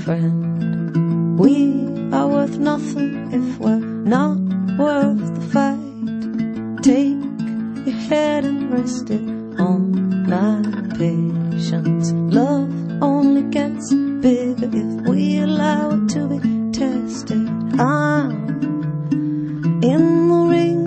friend. We are worth nothing if we're not worth the fight. Take your head and rest it on my patience. Love only gets bigger if we allow it to be tested. I'm in the ring,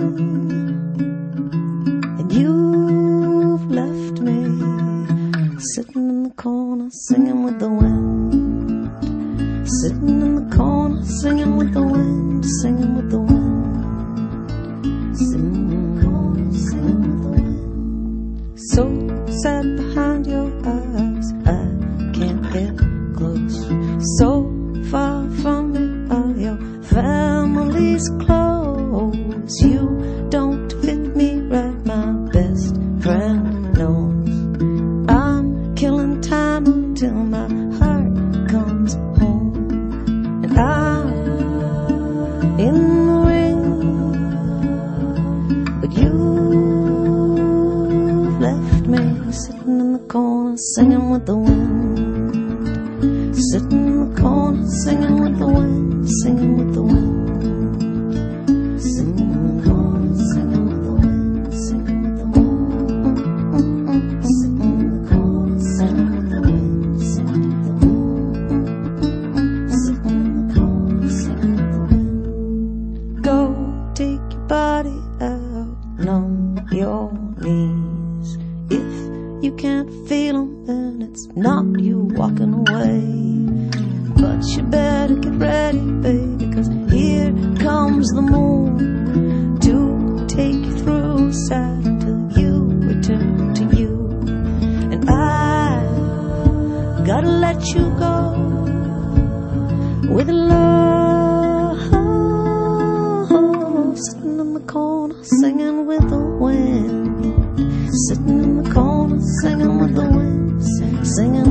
and you've left me sitting in the corner singing with the wind. Sitting in the corner singing with the wind, singing with the wind. Sitting in the corner singing with the wind. So sad behind your eyes, I can't get close. So far from me are your family's clothes. You don't fit me right, my best friend knows. I'm killing time until my heart comes home. And I'm in the ring, but you've left me sitting in the corner singing with the wind. Sitting in the corner singing with the wind, singing with the wind. Singing in the corner singing with the wind, singing with the wind. Sitting in the corner singing with the wind, singing with the wind. Sitting in the corner singing with the wind. Go take your body out on your knees. If you can't feel them, then it's not you walking away. But you better get ready, baby, 'cause here comes the moon to take you through sad until you return to you. And I gotta let you go with love. Sitting in the corner singing with the wind. Sitting in the corner singing with the wind, singing